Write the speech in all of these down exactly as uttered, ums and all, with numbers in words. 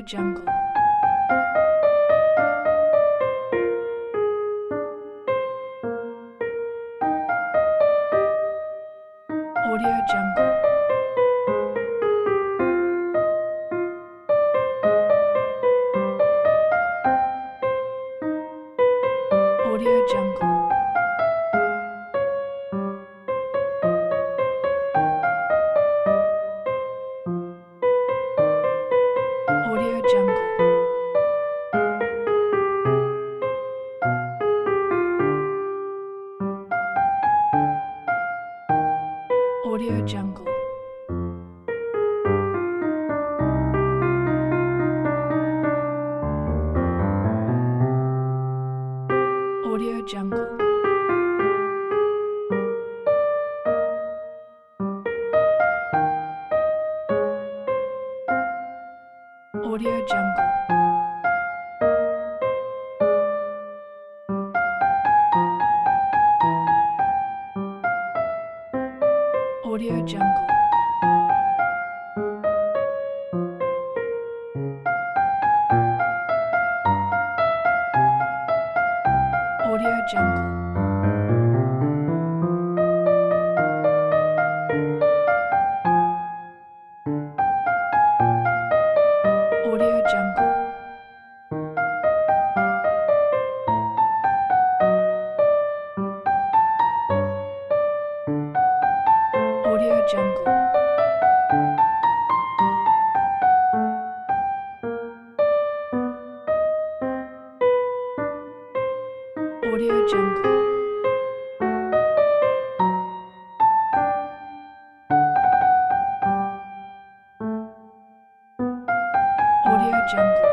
Jungle. Audio Jungle. Audio Jungle. Audio Jungle. Audio Jungle. Audio Jungle. Audio Jungle. Audio Jungle. Audio Jungle. Audio Jungle. Audio Jungle. Audio Jungle. Audio Jungle.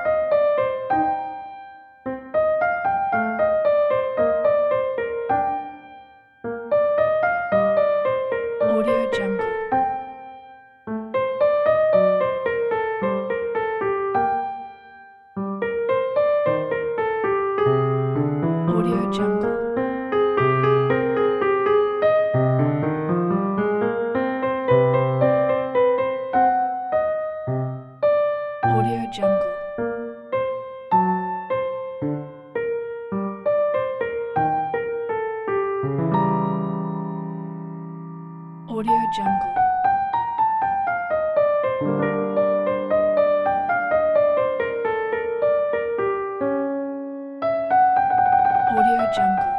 Audio Jungle. Audio Jungle. Audio Jungle. Audio Jungle. Audio Jungle.